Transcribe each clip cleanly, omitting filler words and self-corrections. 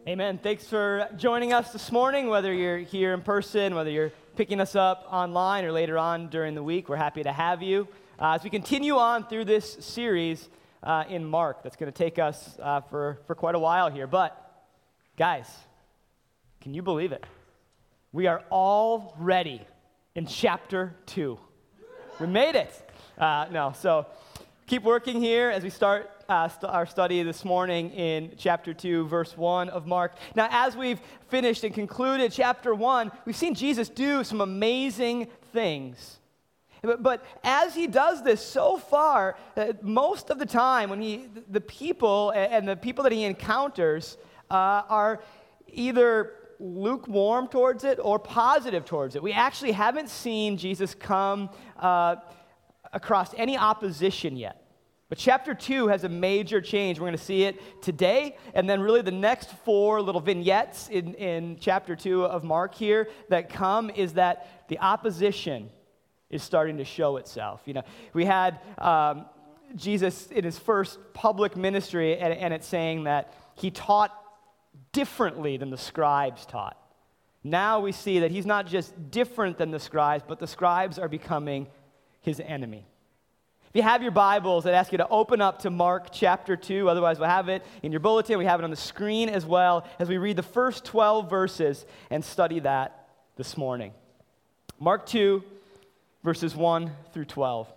Amen. Thanks for joining us this morning, whether you're here in person, whether you're picking us up online or later on during the week. We're happy to have you. As we continue on through this series in Mark, that's going to take us for quite a while here. But, guys, can you believe it? We are already in chapter 2. We made it. So keep working here as we start our study this morning in chapter 2, verse 1 of Mark. Now, as we've finished and concluded chapter 1, we've seen Jesus do some amazing things. But as he does this so far, most of the time when the people that he encounters are either lukewarm towards it or positive towards it. We actually haven't seen Jesus come across any opposition yet. But chapter 2 has a major change. We're going to see it today, and then really the next 4 little vignettes in chapter 2 of Mark here that come is that the opposition is starting to show itself. You know, we had Jesus in his first public ministry, and it's saying that he taught differently than the scribes taught. Now we see that he's not just different than the scribes, but the scribes are becoming his enemy. If you have your Bibles, I'd ask you to open up to Mark chapter 2. Otherwise, we'll have it in your bulletin. We have it on the screen as well as we read the first 12 verses and study that this morning. Mark 2, verses 1 through 12.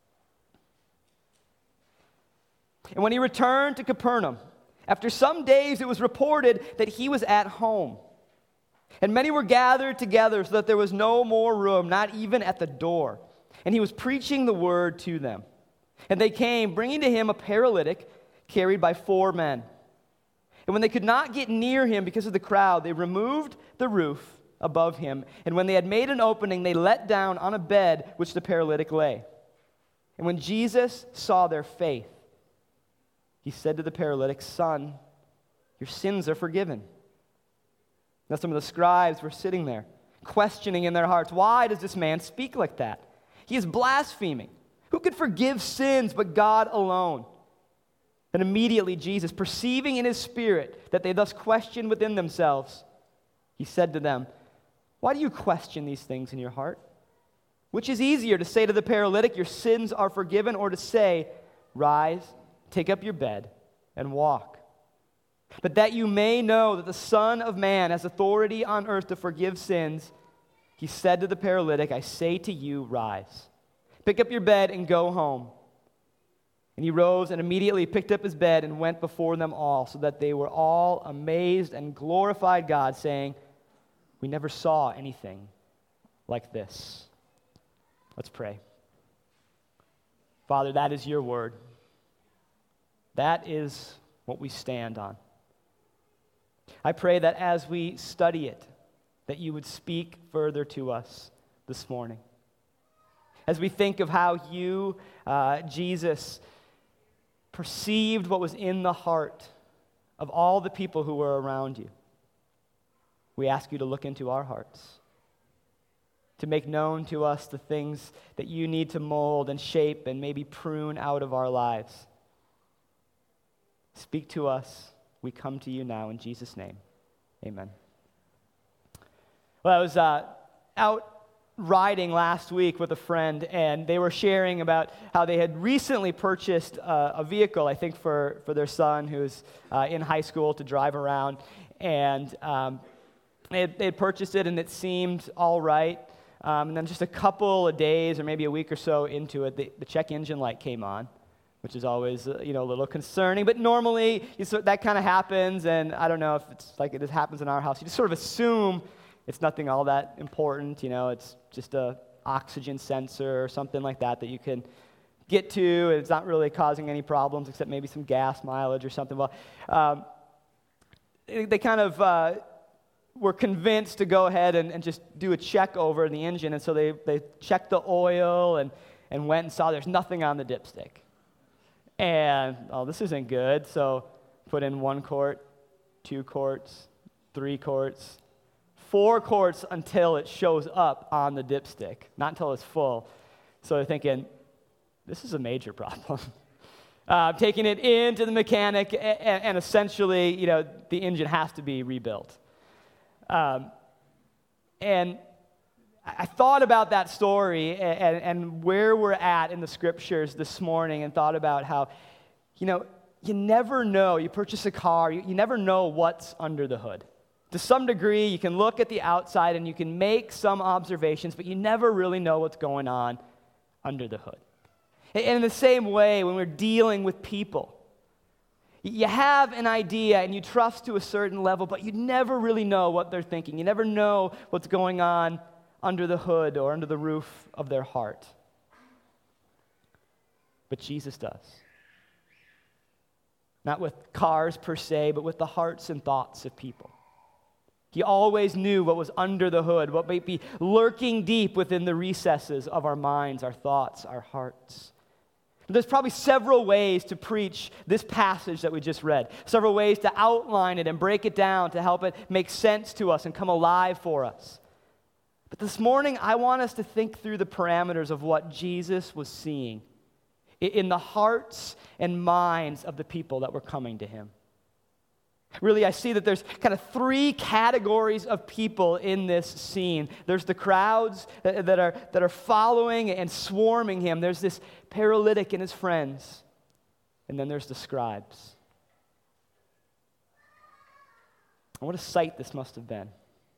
And when he returned to Capernaum, after some days it was reported that he was at home. And many were gathered together so that there was no more room, not even at the door. And he was preaching the word to them. And they came, bringing to him a paralytic carried by 4 men. And when they could not get near him because of the crowd, they removed the roof above him. And when they had made an opening, they let down on a bed which the paralytic lay. And when Jesus saw their faith, he said to the paralytic, "Son, your sins are forgiven." Now some of the scribes were sitting there, questioning in their hearts, "Why does this man speak like that? He is blaspheming. Who could forgive sins but God alone?" And immediately Jesus, perceiving in his spirit that they thus questioned within themselves, he said to them, "Why do you question these things in your heart? Which is easier, to say to the paralytic, 'Your sins are forgiven,' or to say, 'Rise, take up your bed, and walk'? But that you may know that the Son of Man has authority on earth to forgive sins," he said to the paralytic, "I say to you, rise, pick up your bed and go home." And he rose and immediately picked up his bed and went before them all, so that they were all amazed and glorified God, saying, "We never saw anything like this." Let's pray. Father, that is your word. That is what we stand on. I pray that as we study it, that you would speak further to us this morning. As we think of how you, Jesus, perceived what was in the heart of all the people who were around you, we ask you to look into our hearts, to make known to us the things that you need to mold and shape and maybe prune out of our lives. Speak to us. We come to you now in Jesus' name. Amen. Well, I was out riding last week with a friend, and they were sharing about how they had recently purchased a vehicle, I think for their son who's in high school, to drive around. And they had purchased it, and it seemed all right. And then just a couple of days or maybe a week or so into it, the check engine light came on, which is always a little concerning. But normally that kind of happens, and I don't know if it's like it just happens in our house. You just sort of assume it's nothing all that important. It's just a oxygen sensor or something like that you can get to. It's not really causing any problems except maybe some gas mileage or something. Well, they kind of were convinced to go ahead and just do a check over the engine, and so they checked the oil and went and saw there's nothing on the dipstick. And, this isn't good, so put in 1 quart, 2 quarts, 3 quarts, 4 quarts until it shows up on the dipstick, not until it's full. So they're thinking, this is a major problem. taking it into the mechanic, and essentially, the engine has to be rebuilt. And I thought about that story and where we're at in the scriptures this morning, and thought about how, you never know. You purchase a car, you never know what's under the hood. To some degree, you can look at the outside and you can make some observations, but you never really know what's going on under the hood. And in the same way, when we're dealing with people, you have an idea and you trust to a certain level, but you never really know what they're thinking. You never know what's going on under the hood or under the roof of their heart. But Jesus does. Not with cars per se, but with the hearts and thoughts of people. He always knew what was under the hood, what might be lurking deep within the recesses of our minds, our thoughts, our hearts. There's probably several ways to preach this passage that we just read, several ways to outline it and break it down to help it make sense to us and come alive for us. But this morning, I want us to think through the parameters of what Jesus was seeing in the hearts and minds of the people that were coming to him. Really, I see that there's kind of three categories of people in this scene. There's the crowds that are following and swarming him. There's this paralytic and his friends. And then there's the scribes. And what a sight this must have been.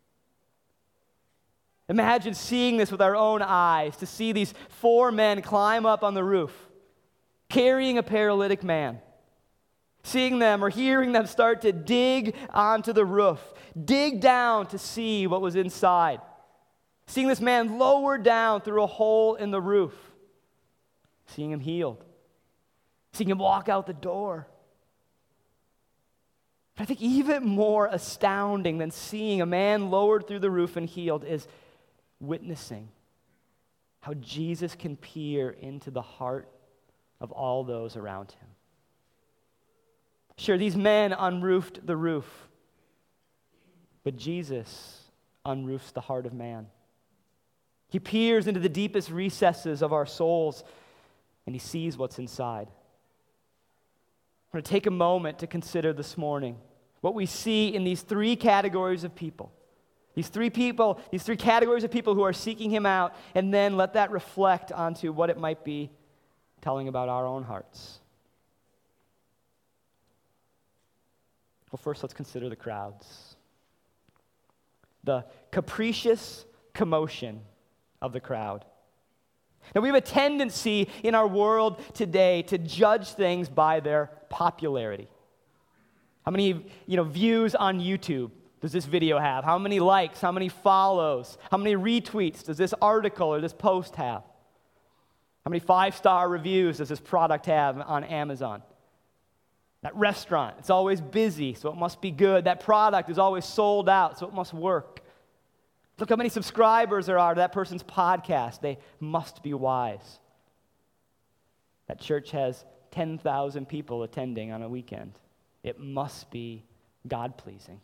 Imagine seeing this with our own eyes, to see these four men climb up on the roof, carrying a paralytic man. Seeing them or hearing them start to dig onto the roof, dig down to see what was inside. Seeing this man lowered down through a hole in the roof. Seeing him healed. Seeing him walk out the door. But I think even more astounding than seeing a man lowered through the roof and healed is witnessing how Jesus can peer into the heart of all those around him. Sure, these men unroofed the roof, but Jesus unroofs the heart of man. He peers into the deepest recesses of our souls, and he sees what's inside. I'm going to take a moment to consider this morning what we see in these three categories of people. These three categories of people who are seeking him out, and then let that reflect onto what it might be telling about our own hearts. Well, first, let's consider the crowds. The capricious commotion of the crowd. Now, we have a tendency in our world today to judge things by their popularity. How many, views on YouTube does this video have? How many likes? How many follows? How many retweets does this article or this post have? How many 5-star reviews does this product have on Amazon? That restaurant, it's always busy, so it must be good. That product is always sold out, so it must work. Look how many subscribers there are to that person's podcast. They must be wise. That church has 10,000 people attending on a weekend. It must be God-pleasing.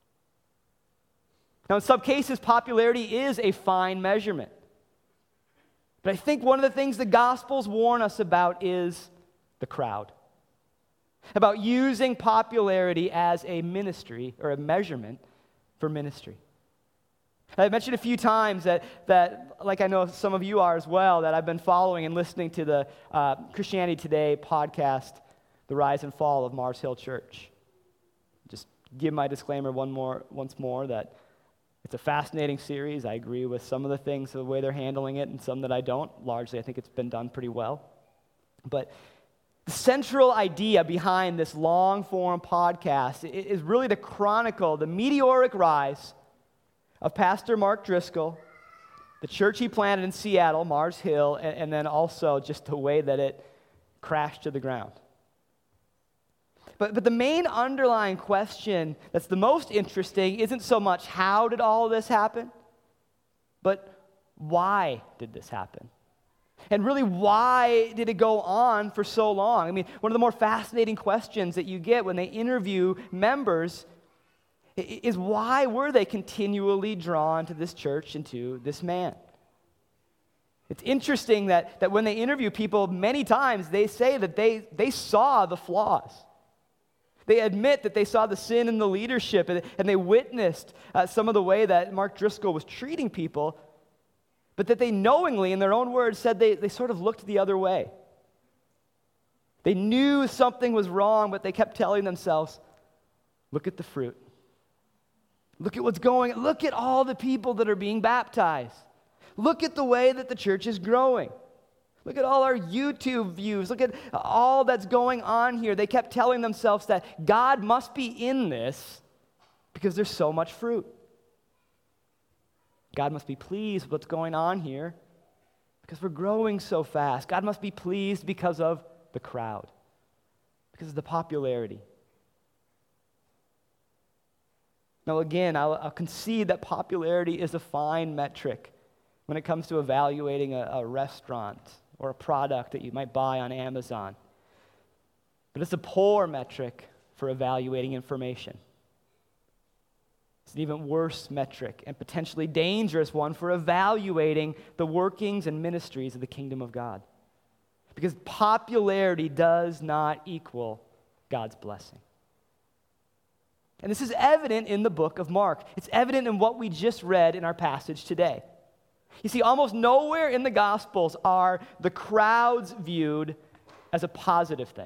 Now, in some cases, popularity is a fine measurement. But I think one of the things the Gospels warn us about is the crowd. About using popularity as a ministry or a measurement for ministry. I mentioned a few times that like I know some of you are as well, that I've been following and listening to the Christianity Today podcast, The Rise and Fall of Mars Hill Church. Just give my disclaimer once more that it's a fascinating series. I agree with some of the things, the way they're handling it, and some that I don't. Largely, I think it's been done pretty well. But the central idea behind this long-form podcast is really to chronicle the meteoric rise of Pastor Mark Driscoll, the church he planted in Seattle, Mars Hill, and then also just the way that it crashed to the ground. But the main underlying question that's the most interesting isn't so much how did all of this happen, but why did this happen? And really, why did it go on for so long? I mean, one of the more fascinating questions that you get when they interview members is why were they continually drawn to this church and to this man? It's interesting that when they interview people, many times they say that they saw the flaws. They admit that they saw the sin in the leadership, and they witnessed some of the way that Mark Driscoll was treating people, but that they knowingly, in their own words, said they sort of looked the other way. They knew something was wrong, but they kept telling themselves, look at the fruit. Look at what's going on. Look at all the people that are being baptized. Look at the way that the church is growing. Look at all our YouTube views. Look at all that's going on here. They kept telling themselves that God must be in this because there's so much fruit. God must be pleased with what's going on here because we're growing so fast. God must be pleased because of the crowd, because of the popularity. Now again, I'll concede that popularity is a fine metric when it comes to evaluating a restaurant or a product that you might buy on Amazon. But it's a poor metric for evaluating information. It's an even worse metric and potentially dangerous one for evaluating the workings and ministries of the kingdom of God. Because popularity does not equal God's blessing. And this is evident in the book of Mark. It's evident in what we just read in our passage today. You see, almost nowhere in the Gospels are the crowds viewed as a positive thing.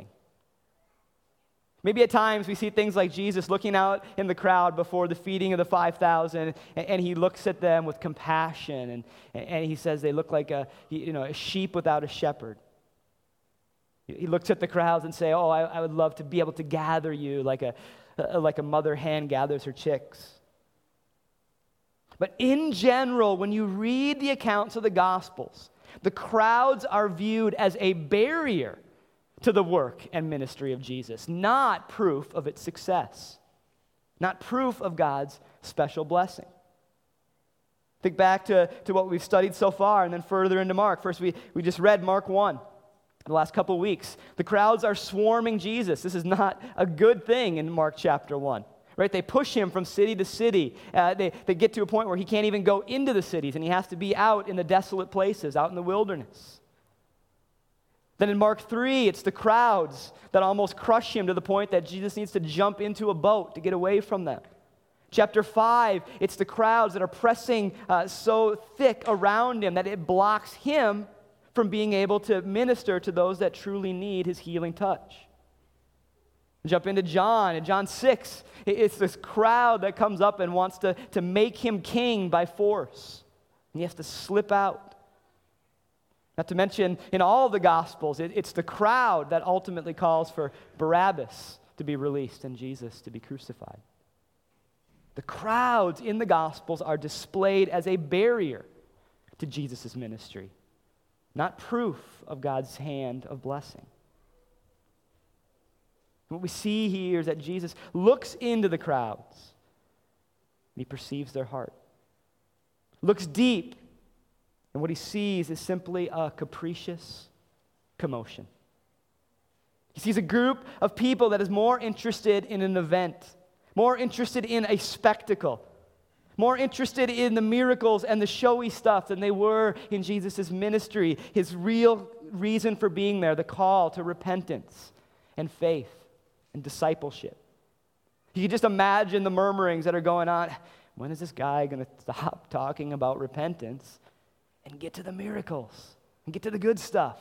Maybe at times we see things like Jesus looking out in the crowd before the feeding of the 5,000, and he looks at them with compassion, and he says they look like a sheep without a shepherd. He looks at the crowds and say, "Oh, I would love to be able to gather you like a mother hen gathers her chicks." But in general, when you read the accounts of the Gospels, the crowds are viewed as a barrier to the work and ministry of Jesus, not proof of its success, not proof of God's special blessing. Think back to what we've studied so far and then further into Mark. First, we just read Mark 1. The last couple of weeks, the crowds are swarming Jesus. This is not a good thing in Mark chapter 1. Right? They push him from city to city. They get to a point where he can't even go into the cities, and he has to be out in the desolate places, out in the wilderness. Then in Mark 3, it's the crowds that almost crush him to the point that Jesus needs to jump into a boat to get away from them. Chapter 5, it's the crowds that are pressing so thick around him that it blocks him from being able to minister to those that truly need his healing touch. Jump into John. In John 6, it's this crowd that comes up and wants to make him king by force. And he has to slip out. Not to mention, in all the Gospels, it's the crowd that ultimately calls for Barabbas to be released and Jesus to be crucified. The crowds in the Gospels are displayed as a barrier to Jesus' ministry, not proof of God's hand of blessing. What we see here is that Jesus looks into the crowds and he perceives their heart. Looks deep, and what he sees is simply a capricious commotion. He sees a group of people that is more interested in an event, more interested in a spectacle, more interested in the miracles and the showy stuff than they were in Jesus' ministry, his real reason for being there, the call to repentance and faith and discipleship. You can just imagine the murmurings that are going on. When is this guy going to stop talking about repentance and get to the miracles and get to the good stuff?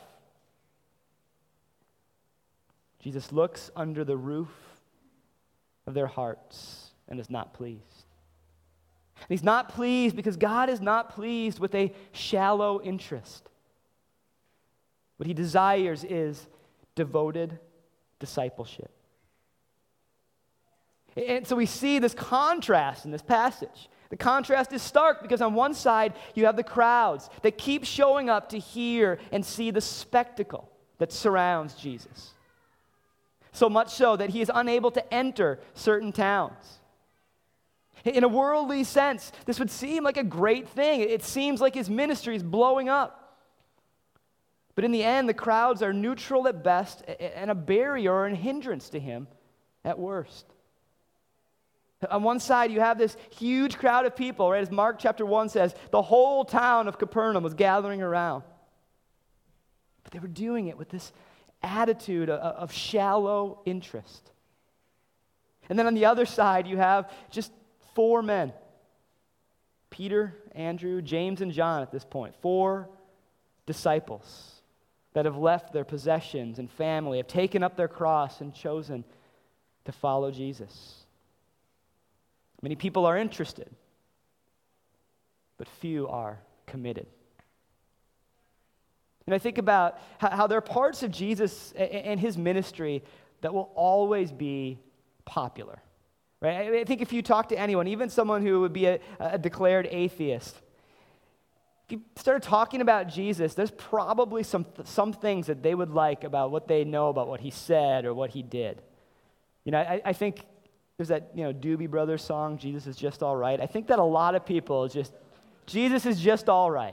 Jesus looks under the roof of their hearts and is not pleased. And he's not pleased because God is not pleased with a shallow interest. What he desires is devoted discipleship. And so we see this contrast in this passage. The contrast is stark because on one side you have the crowds that keep showing up to hear and see the spectacle that surrounds Jesus. So much so that he is unable to enter certain towns. In a worldly sense, this would seem like a great thing. It seems like his ministry is blowing up. But in the end, the crowds are neutral at best and a barrier or a hindrance to him at worst. On one side, you have this huge crowd of people, right? As Mark chapter 1 says, the whole town of Capernaum was gathering around. But they were doing it with this attitude of shallow interest. And then on the other side, you have just 4 men. Peter, Andrew, James, and John at this point. 4 disciples that have left their possessions and family, have taken up their cross and chosen to follow Jesus. Many people are interested, but few are committed. And I think about how there are parts of Jesus and his ministry that will always be popular. Right? I think if you talk to anyone, even someone who would be a declared atheist, if you started talking about Jesus, there's probably some things that they would like about what they know about what he said or what he did. I think there's that Doobie Brothers song, Jesus is just all right. I think that a lot of people Jesus is just all right.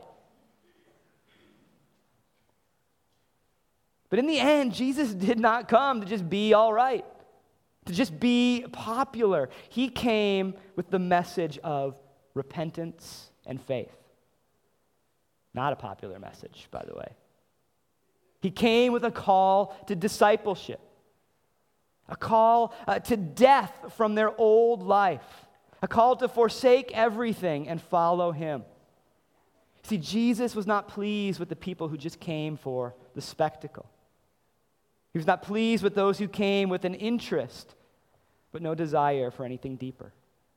But in the end, Jesus did not come to just be all right, to just be popular. He came with the message of repentance and faith. Not a popular message, by the way. He came with a call to discipleship, a call to death from their old life, a call to forsake everything and follow him. See, Jesus was not pleased with the people who just came for the spectacle. He was not pleased with those who came with an interest, but no desire for anything deeper.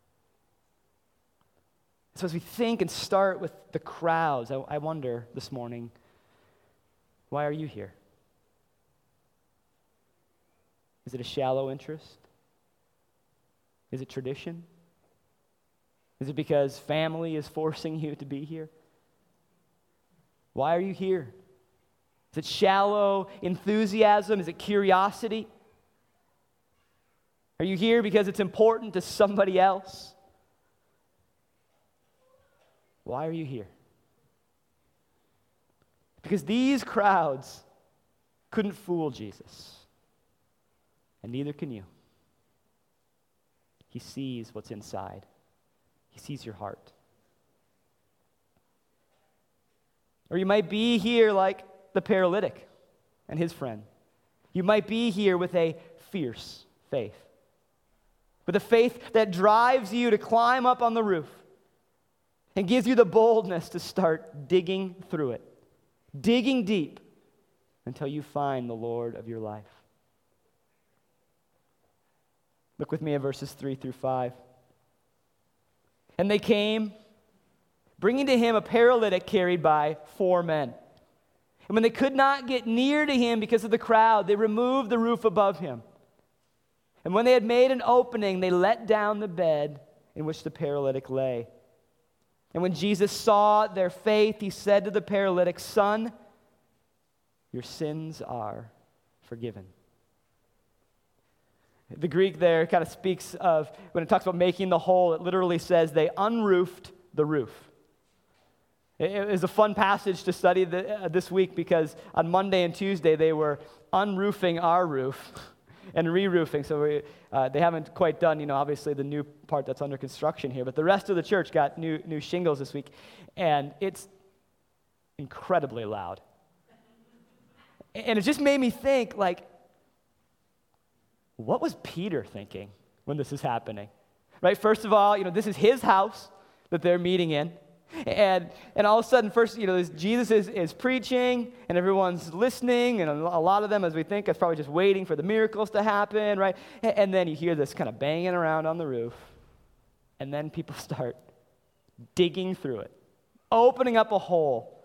So as we think and start with the crowds, I wonder this morning, why are you here? Is it a shallow interest? Is it tradition? Is it because family is forcing you to be here? Why are you here? Is it shallow enthusiasm? Is it curiosity? Are you here because it's important to somebody else? Why are you here? Because these crowds couldn't fool Jesus, and neither can you. He sees what's inside. He sees your heart. Or you might be here like the paralytic and his friend. You might be here with a fierce faith, with a faith that drives you to climb up on the roof and gives you the boldness to start digging through it, digging deep until you find the Lord of your life. Look with me at verses 3 through 5. And they came, bringing to him a paralytic carried by 4 men. And when they could not get near to him because of the crowd, they removed the roof above him. And when they had made an opening, they let down the bed in which the paralytic lay. And when Jesus saw their faith, he said to the paralytic, "Son, your sins are forgiven." The Greek there kind of speaks of, when it talks about making the whole, it literally says they unroofed the roof. It was a fun passage to study this week because on Monday and Tuesday they were unroofing our roof and re-roofing. So they haven't quite done, obviously the new part that's under construction here. But the rest of the church got new shingles this week, and it's incredibly loud. And it just made me think, what was Peter thinking when this is happening? Right? First of all, this is his house that they're meeting in. And all of a sudden, first, Jesus is preaching, and everyone's listening, and a lot of them, as we think, is probably just waiting for the miracles to happen, right? And then you hear this kind of banging around on the roof, and then people start digging through it, opening up a hole,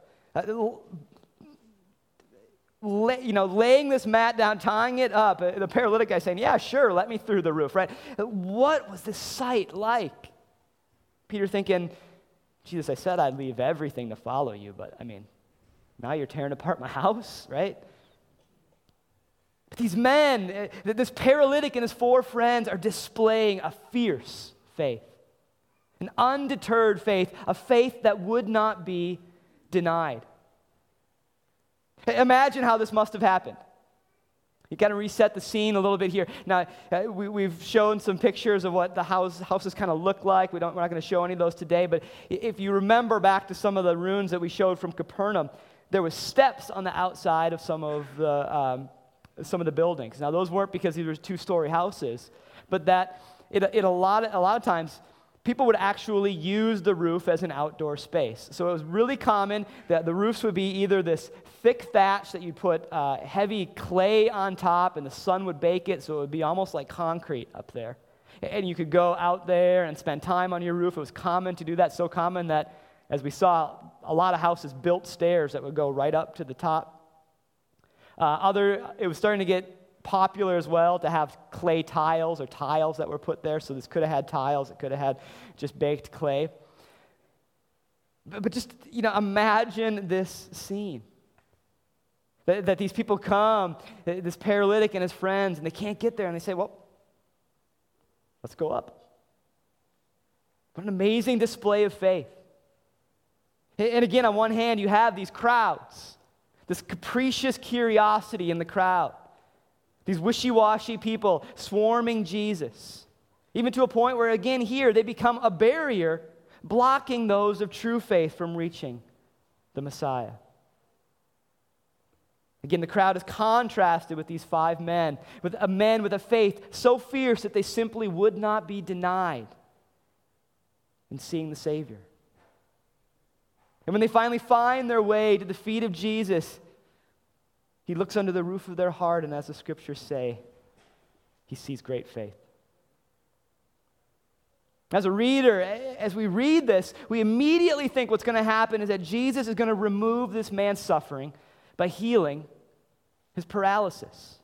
laying this mat down, tying it up. The paralytic guy saying, "Yeah, sure, let me through the roof," right? What was this sight like? Peter thinking, "Jesus, I said I'd leave everything to follow you, but now you're tearing apart my house," right? But these men, this paralytic and his 4 friends are displaying a fierce faith, an undeterred faith, a faith that would not be denied. Imagine how this must have happened. You got to reset the scene a little bit here. Now, we've shown some pictures of what the houses kind of look like. We're not going to show any of those today, but if you remember back to some of the ruins that we showed from Capernaum, there was steps on the outside of some of the buildings. Now, those weren't because these were two-story houses, but that a lot of times, people would actually use the roof as an outdoor space. So it was really common that the roofs would be either this thick thatch that you'd put heavy clay on top, and the sun would bake it, so it would be almost like concrete up there. And you could go out there and spend time on your roof. It was common to do that, so common that, as we saw, a lot of houses built stairs that would go right up to the top. It was starting to get popular as well to have clay tiles or tiles that were put there. So this could have had tiles. It could have had just baked clay. But just, imagine this scene. That these people come, this paralytic and his friends, and they can't get there, and they say, well, let's go up. What an amazing display of faith. And again, on one hand, you have these crowds, this capricious curiosity in the crowd, these wishy-washy people swarming Jesus, even to a point where, again, here, they become a barrier blocking those of true faith from reaching the Messiah. Again, the crowd is contrasted with these 5 men, with a faith so fierce that they simply would not be denied in seeing the Savior. And when they finally find their way to the feet of Jesus, he looks under the roof of their heart, and as the scriptures say, he sees great faith. As a reader, as we read this, we immediately think what's going to happen is that Jesus is going to remove this man's suffering by healing his paralysis.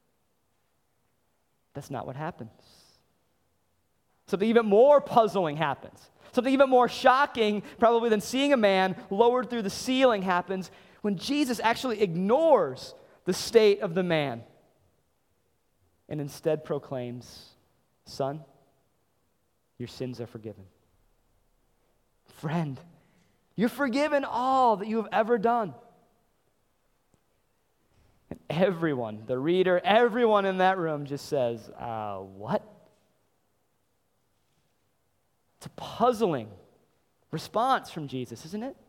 That's not what happens. Something even more puzzling happens. Something even more shocking, probably, than seeing a man lowered through the ceiling happens when Jesus actually ignores the state of the man and instead proclaims, "Son, your sins are forgiven." Friend, you're forgiven all that you have ever done. And everyone, the reader, everyone in that room just says, what? It's a puzzling response from Jesus, isn't it?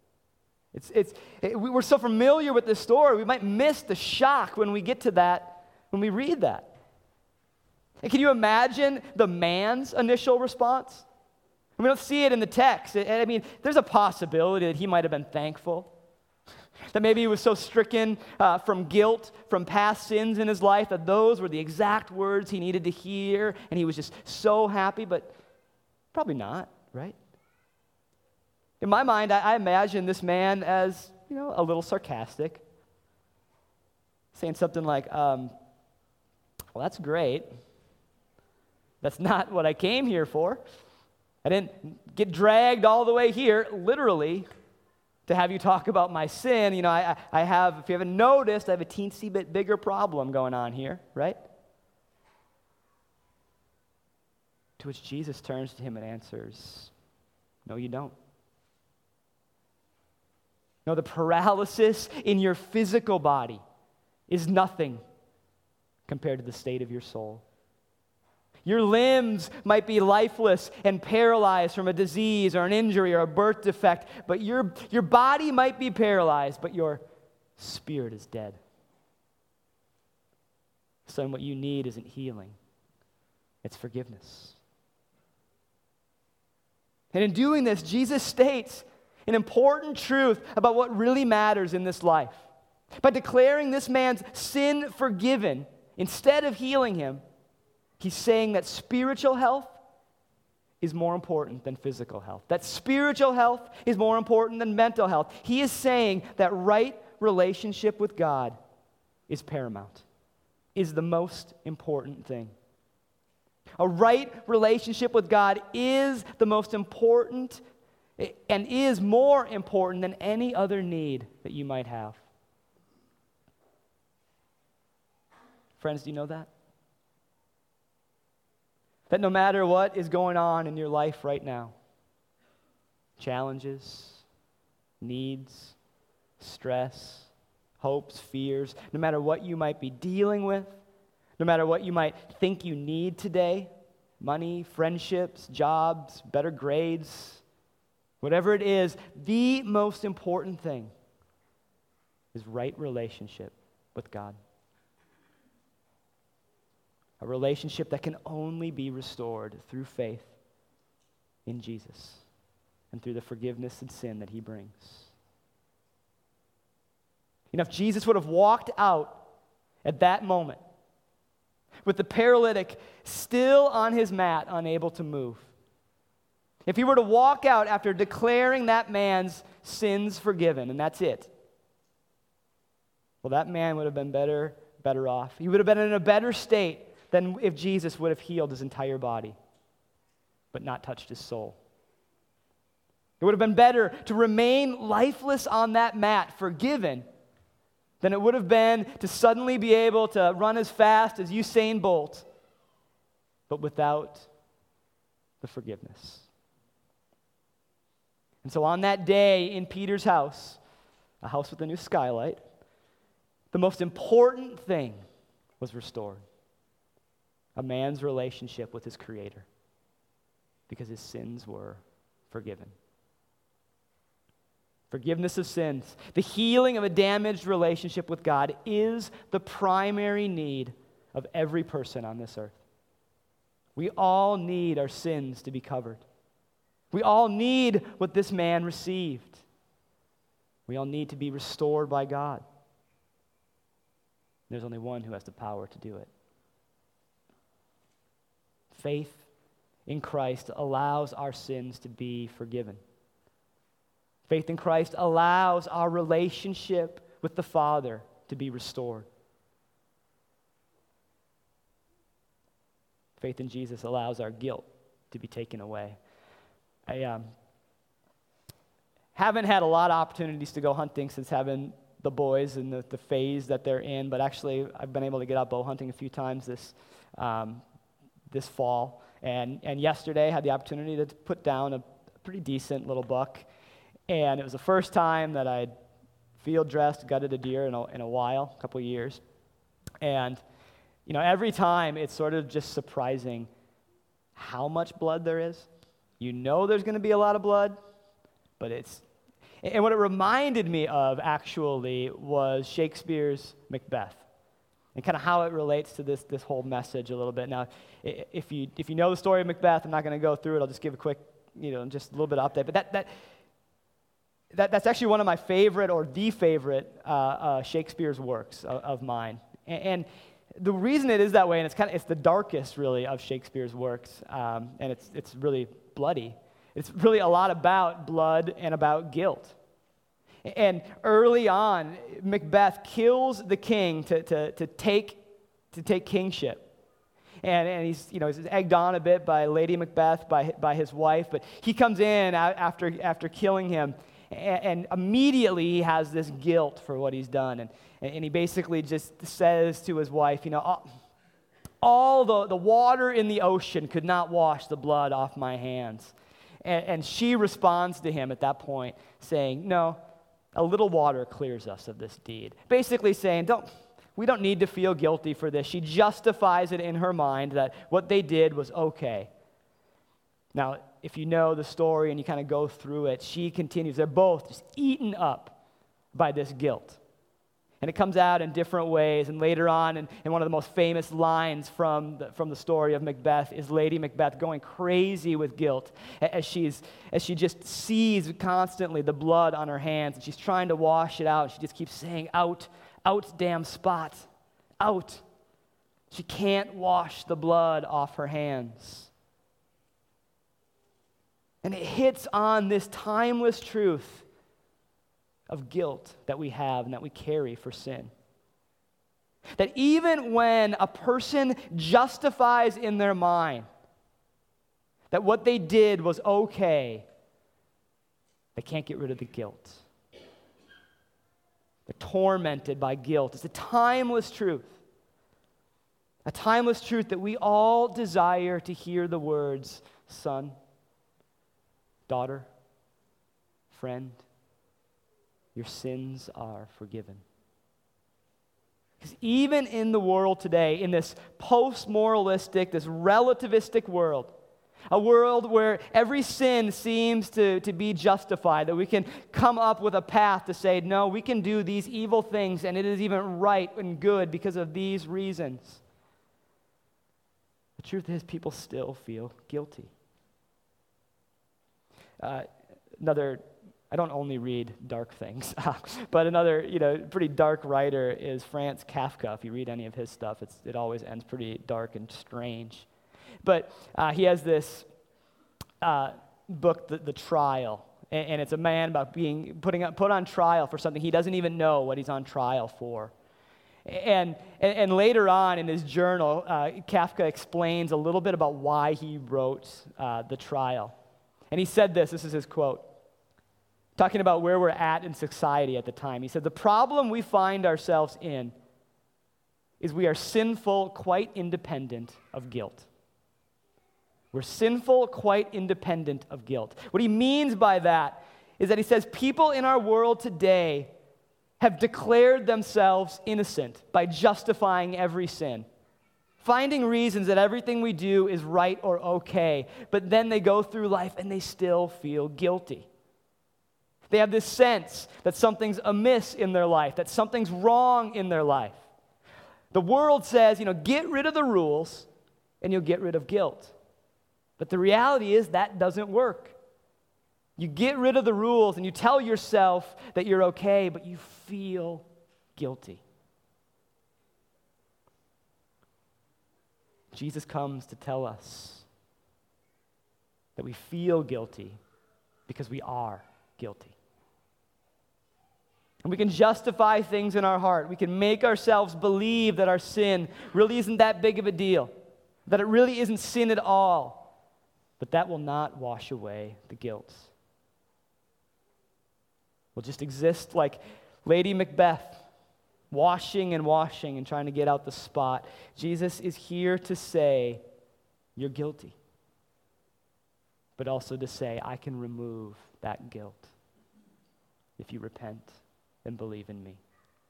We're so familiar with this story, we might miss the shock when we get to that, when we read that. And can you imagine the man's initial response? We don't see it in the text. There's a possibility that he might have been thankful. That maybe he was so stricken from guilt, from past sins in his life, that those were the exact words he needed to hear, and he was just so happy, but probably not, right? In my mind, I imagine this man as, a little sarcastic, saying something like, well, that's great. That's not what I came here for. I didn't get dragged all the way here, literally, to have you talk about my sin. I have, if you haven't noticed, I have a teensy bit bigger problem going on here, right? To which Jesus turns to him and answers, no, you don't. No, the paralysis in your physical body is nothing compared to the state of your soul. Your limbs might be lifeless and paralyzed from a disease or an injury or a birth defect, but your body might be paralyzed, but your spirit is dead. Son, what you need isn't healing, it's forgiveness. And in doing this, Jesus states an important truth about what really matters in this life. By declaring this man's sin forgiven instead of healing him, he's saying that spiritual health is more important than physical health. That spiritual health is more important than mental health. He is saying that right relationship with God is paramount, is the most important thing. A right relationship with God is the most important and is more important than any other need that you might have. Friends, do you know that? That no matter what is going on in your life right now, challenges, needs, stress, hopes, fears, no matter what you might be dealing with, no matter what you might think you need today, money, friendships, jobs, better grades, whatever it is, the most important thing is right relationship with God. A relationship that can only be restored through faith in Jesus and through the forgiveness and sin that he brings. You know, if Jesus would have walked out at that moment with the paralytic still on his mat, unable to move, if he were to walk out after declaring that man's sins forgiven, and that's it, well, that man would have been better off. He would have been in a better state than if Jesus would have healed his entire body, but not touched his soul. It would have been better to remain lifeless on that mat, forgiven, than it would have been to suddenly be able to run as fast as Usain Bolt, but without the forgiveness. And so on that day in Peter's house, a house with a new skylight, the most important thing was restored. A man's relationship with his Creator, because his sins were forgiven. Forgiveness of sins, the healing of a damaged relationship with God, is the primary need of every person on this earth. We all need our sins to be covered. We all need what this man received. We all need to be restored by God. There's only one who has the power to do it. Faith in Christ allows our sins to be forgiven. Faith in Christ allows our relationship with the Father to be restored. Faith in Jesus allows our guilt to be taken away. I haven't had a lot of opportunities to go hunting since having the boys and the phase that they're in, but actually I've been able to get out bow hunting a few times this fall. And yesterday I had the opportunity to put down a pretty decent little buck. And it was the first time that I'd field dressed, gutted a deer in a while, a couple of years. And, you know, every time it's sort of just surprising how much blood there is. You know there's going to be a lot of blood, but and what it reminded me of, actually, was Shakespeare's Macbeth, and kind of how it relates to this whole message a little bit. Now, if you know the story of Macbeth, I'm not going to go through it. I'll just give a quick, just a little bit of update. But that's actually one of my favorite, or the favorite, Shakespeare's works of mine. And the reason it is that way, and it's the darkest, really, of Shakespeare's works, and it's really bloody. It's really a lot about blood and about guilt. And early on, Macbeth kills the king to take kingship. And he's egged on a bit by Lady Macbeth, by his wife, but he comes in after killing him, and immediately he has this guilt for what he's done. And he basically just says to his wife, all the water in the ocean could not wash the blood off my hands. And she responds to him at that point, saying, no, a little water clears us of this deed. Basically saying, we don't need to feel guilty for this. She justifies it in her mind that what they did was okay. Now, if you know the story and you kind of go through it, she continues. They're both just eaten up by this guilt. And it comes out in different ways. And later on, and one of the most famous lines from the story of Macbeth is Lady Macbeth going crazy with guilt as she just sees constantly the blood on her hands, and she's trying to wash it out. She just keeps saying, out, damn spot, out. She can't wash the blood off her hands. And it hits on this timeless truth of guilt that we have and that we carry for sin. That even when a person justifies in their mind that what they did was okay, they can't get rid of the guilt. They're tormented by guilt. It's a timeless truth. A timeless truth that we all desire to hear the words, son, daughter, friend, your sins are forgiven. Because even in the world today, in this post-moralistic, this relativistic world, A world where every sin seems to be justified, that we can come up with a path to say, no, we can do these evil things, and it is even right and good because of these reasons. The truth is, people still feel guilty. I don't only read dark things, but another, pretty dark writer is Franz Kafka. If you read any of his stuff, it always ends pretty dark and strange. But he has this book, The Trial, and it's a man about being put on trial for something he doesn't even know what he's on trial for. And later on in his journal, Kafka explains a little bit about why he wrote The Trial. And he said this is his quote, talking about where we're at in society at the time. He said, "The problem we find ourselves in is we are sinful, quite independent of guilt." We're sinful, quite independent of guilt. What he means by that is that he says people in our world today have declared themselves innocent by justifying every sin, finding reasons that everything we do is right or okay, but then they go through life and they still feel guilty. They have this sense that something's amiss in their life, that something's wrong in their life. The world says, get rid of the rules and you'll get rid of guilt. But the reality is that doesn't work. You get rid of the rules and you tell yourself that you're okay, but you feel guilty. Jesus comes to tell us that we feel guilty because we are guilty. And we can justify things in our heart. We can make ourselves believe that our sin really isn't that big of a deal, that it really isn't sin at all. But that will not wash away the guilt. We'll just exist like Lady Macbeth, washing and trying to get out the spot. Jesus is here to say, you're guilty. But also to say, I can remove that guilt if you repent and believe in me.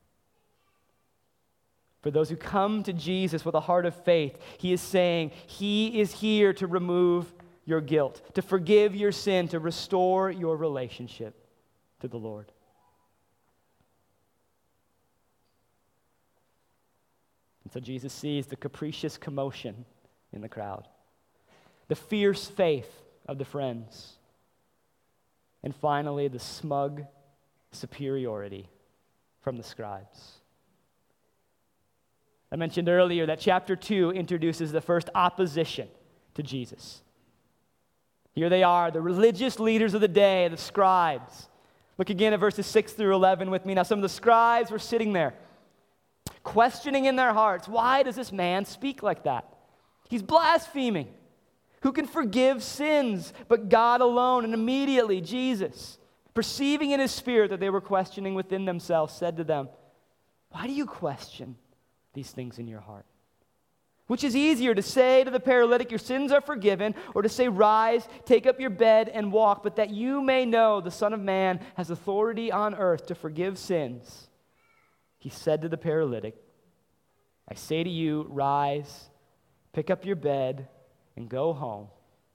For those who come to Jesus with a heart of faith, he is saying, he is here to remove your guilt, to forgive your sin, to restore your relationship to the Lord. And so Jesus sees the capricious commotion in the crowd, the fierce faith of the friends, and finally the smug superiority from the scribes. I mentioned earlier that chapter 2 introduces the first opposition to Jesus. Here they are, the religious leaders of the day, the scribes. Look again at verses 6 through 11 with me. Now, some of the scribes were sitting there, questioning in their hearts, why does this man speak like that? He's blaspheming. Who can forgive sins but God alone? And immediately Jesus, perceiving in his spirit that they were questioning within themselves, said to them, why do you question these things in your heart? Which is easier, to say to the paralytic, your sins are forgiven, or to say, rise, take up your bed and walk, but that you may know the Son of Man has authority on earth to forgive sins. He said to the paralytic, I say to you, rise, pick up your bed, and go home.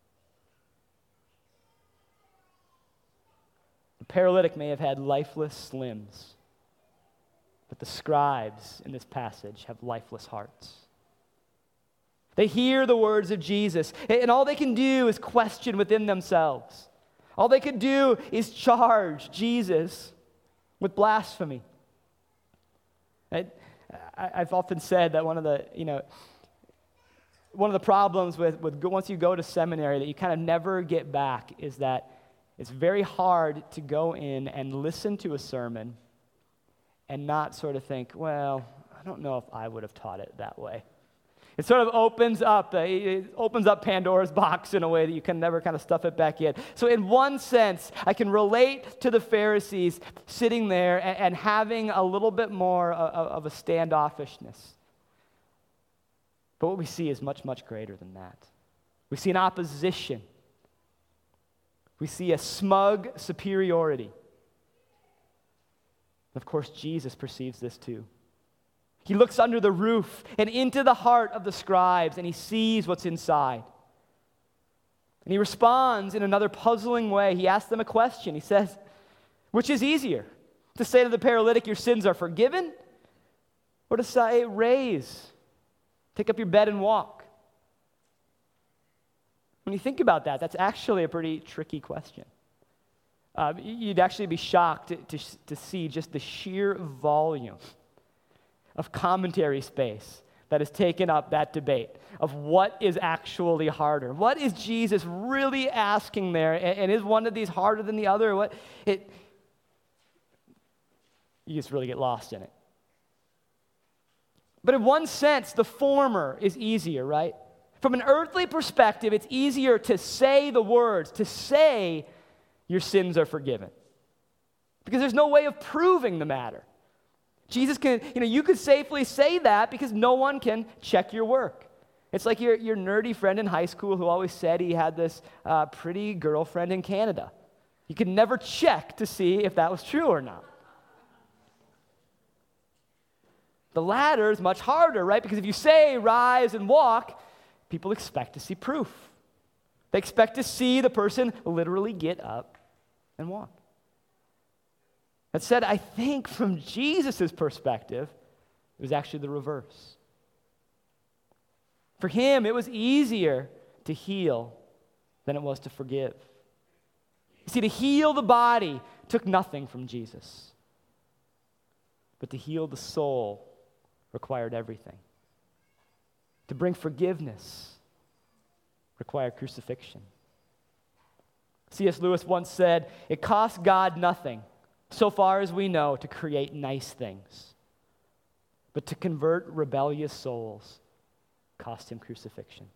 The paralytic may have had lifeless limbs, but the scribes in this passage have lifeless hearts. They hear the words of Jesus, and all they can do is question within themselves. All they can do is charge Jesus with blasphemy. I've often said that one of the problems with once you go to seminary that you kind of never get back is that it's very hard to go in and listen to a sermon and not sort of think, well, I don't know if I would have taught it that way. It sort of opens up Pandora's box in a way that you can never kind of stuff it back in. So in one sense, I can relate to the Pharisees sitting there and having a little bit more of a standoffishness. But what we see is much, much greater than that. We see an opposition. We see a smug superiority. Of course, Jesus perceives this too. He looks under the roof and into the heart of the scribes, and he sees what's inside. And he responds in another puzzling way. He asks them a question. He says, which is easier, to say to the paralytic, your sins are forgiven, or to say, raise, take up your bed and walk? When you think about that, that's actually a pretty tricky question. You'd actually be shocked to see just the sheer volume of commentary space that has taken up that debate of what is actually harder. What is Jesus really asking there? And is one of these harder than the other? You just really get lost in it. But in one sense, the former is easier, right? From an earthly perspective, it's easier to say the words, to say your sins are forgiven. Because there's no way of proving the matter. Jesus can, you could safely say that because no one can check your work. It's like your nerdy friend in high school who always said he had this pretty girlfriend in Canada. You could never check to see if that was true or not. The latter is much harder, right? Because if you say rise and walk, people expect to see proof. They expect to see the person literally get up and walk. That said, I think from Jesus' perspective, it was actually the reverse. For him, it was easier to heal than it was to forgive. You see, to heal the body took nothing from Jesus. But to heal the soul required everything. To bring forgiveness required crucifixion. C.S. Lewis once said, it costs God nothing, so far as we know, to create nice things. But to convert rebellious souls cost him crucifixion.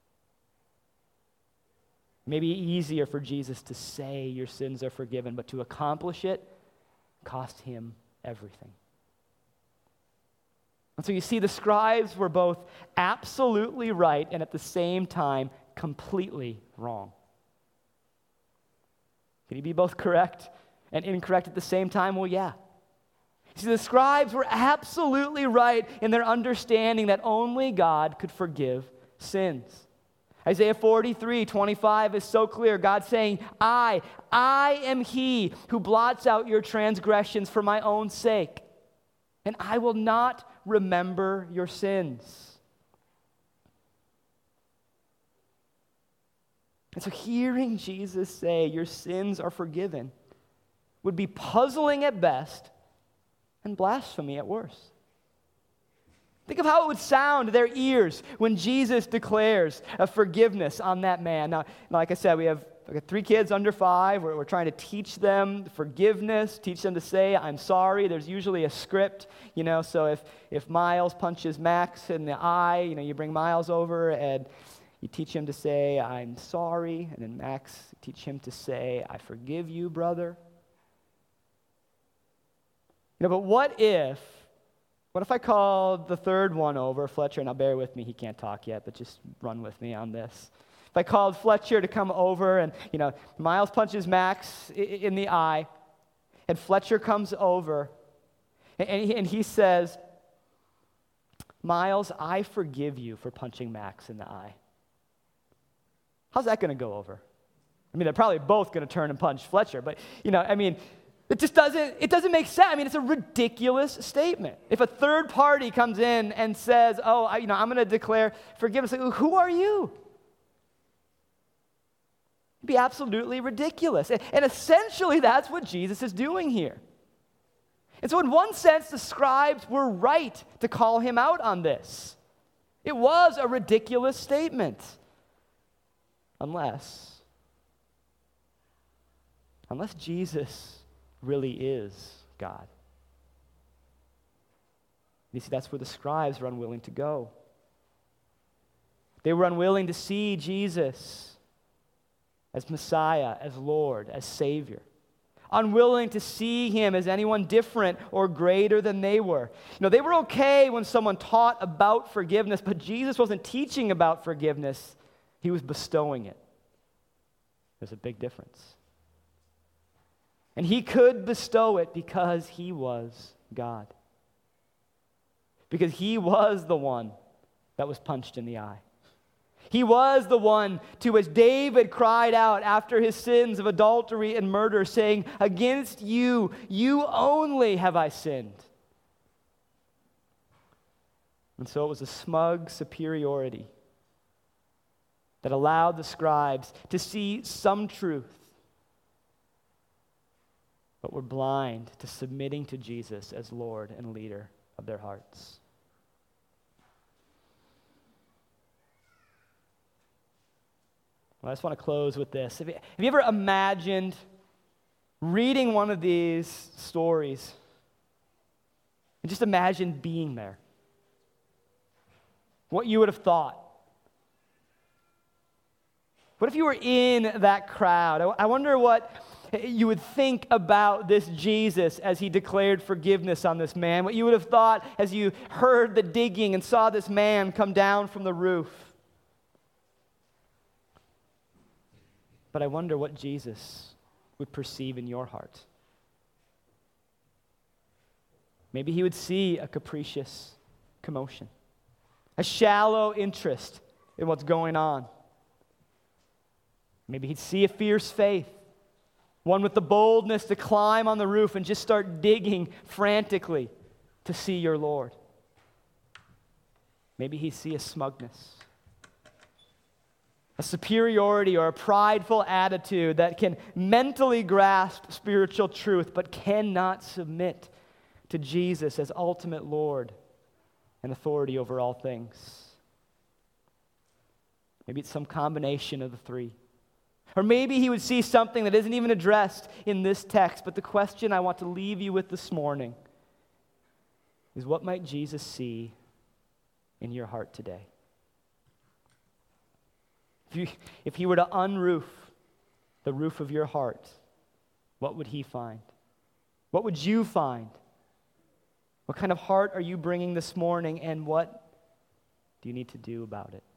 Maybe easier for Jesus to say your sins are forgiven, but to accomplish it cost him everything. And so you see, the scribes were both absolutely right and at the same time completely wrong. Can you be both correct and incorrect at the same time? Well, yeah. See, the scribes were absolutely right in their understanding that only God could forgive sins. Isaiah 43:25 is so clear. God saying, I am he who blots out your transgressions for my own sake, and I will not remember your sins. And so hearing Jesus say, your sins are forgiven, would be puzzling at best and blasphemy at worst. Think of how it would sound to their ears when Jesus declares a forgiveness on that man. Now, like I said, we have 3 kids under 5. We're trying to teach them forgiveness, teach them to say, I'm sorry. There's usually a script, so if Miles punches Max in the eye, you bring Miles over and you teach him to say, I'm sorry. And then Max, teach him to say, I forgive you, brother. But what if I called the third one over, Fletcher? Now bear with me, he can't talk yet, but just run with me on this. If I called Fletcher to come over and, Miles punches Max in the eye, and Fletcher comes over, and he says, Miles, I forgive you for punching Max in the eye. How's that going to go over? They're probably both going to turn and punch Fletcher, but, it just doesn't make sense. It's a ridiculous statement. If a third party comes in and says, I'm going to declare forgiveness, who are you? It'd be absolutely ridiculous. And essentially, that's what Jesus is doing here. And so in one sense, the scribes were right to call him out on this. It was a ridiculous statement. Unless Jesus really is God. You see, that's where the scribes were unwilling to go. They were unwilling to see Jesus as Messiah, as Lord, as Savior. Unwilling to see him as anyone different or greater than they were. They were okay when someone taught about forgiveness, but Jesus wasn't teaching about forgiveness. He was bestowing it. There's a big difference. And he could bestow it because he was God. Because he was the one that was punched in the eye. He was the one to which David cried out after his sins of adultery and murder, saying, "Against you, you only have I sinned." And so it was a smug superiority that allowed the scribes to see some truth, but were blind to submitting to Jesus as Lord and leader of their hearts. Well, I just want to close with this. Have you ever imagined reading one of these stories and just imagine being there? What you would have thought? What if you were in that crowd? I wonder what you would think about this Jesus as he declared forgiveness on this man. What you would have thought as you heard the digging and saw this man come down from the roof. But I wonder what Jesus would perceive in your heart. Maybe he would see a capricious commotion, a shallow interest in what's going on. Maybe he'd see a fierce faith, one with the boldness to climb on the roof and just start digging frantically to see your Lord. Maybe he'd see a smugness, a superiority or a prideful attitude that can mentally grasp spiritual truth but cannot submit to Jesus as ultimate Lord and authority over all things. Maybe it's some combination of the three. Or maybe he would see something that isn't even addressed in this text, but the question I want to leave you with this morning is, what might Jesus see in your heart today? If he were to unroof the roof of your heart, what would he find? What would you find? What kind of heart are you bringing this morning, and what do you need to do about it?